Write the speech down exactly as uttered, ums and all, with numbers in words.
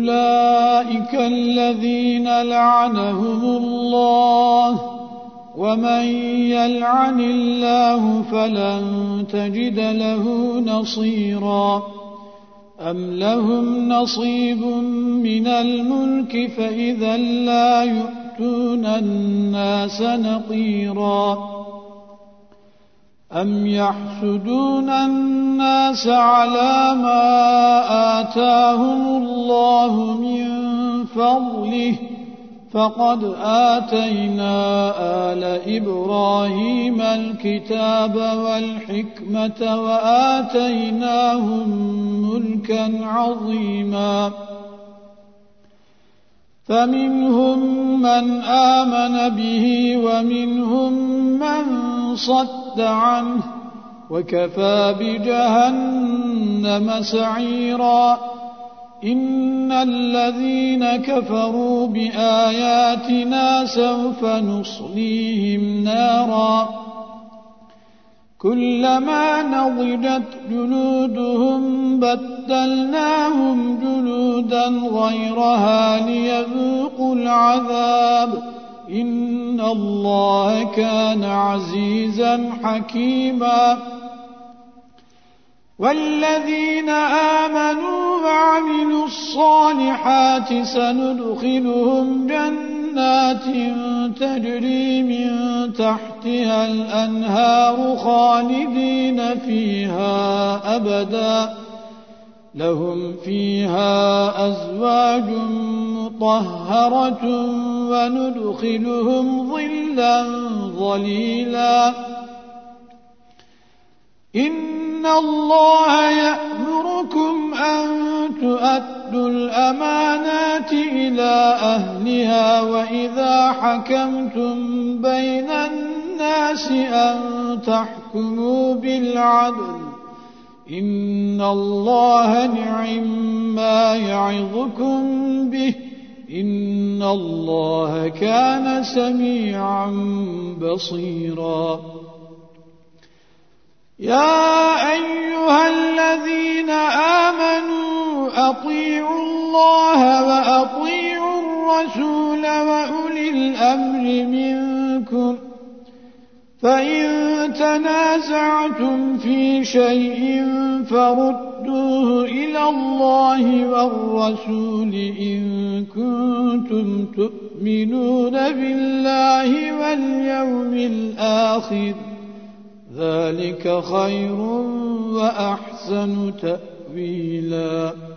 أولئك الذين لعنهم الله ومن يلعن الله فلن تجد له نصيرا أم لهم نصيب من الملك فإذا لا يؤتون الناس نقيرا أم يحسدون الناس على ما آتاهم الله من فضله فقد آتينا آل إبراهيم الكتاب والحكمة وآتيناهم ملكا عظيما فمنهم من آمن به ومنهم من صد عنه وكفى بجهنم سعيرا إن الذين كفروا بآياتنا سوف نصليهم نارا كلما نضجت جلودهم بدلناهم جلودا غيرها ليذوقوا العذاب إن الله كان عزيزا حكيما والذين آمنوا وعملوا الصالحات سندخلهم جنات تجري من تحتها الأنهار خالدين فيها أبدا لهم فيها أزواج مطهرة وندخلهم ظلا ظليلا إن الله يأمركم أن تؤدوا الأمانات إلى أهلها وإذا حكمتم بين الناس أن تحكموا بالعدل إن الله نعم ما يعظكم به إن الله كان سميعا بصيرا يا أيها الذين آمنوا أطيعوا الله وأطيعوا الرسول وأولي الأمر منكم فإن تنازعتم في شيء فردوه إلى الله والرسول إن كنتم تؤمنون بالله واليوم الآخر ذلك خير وأحسن تأويلا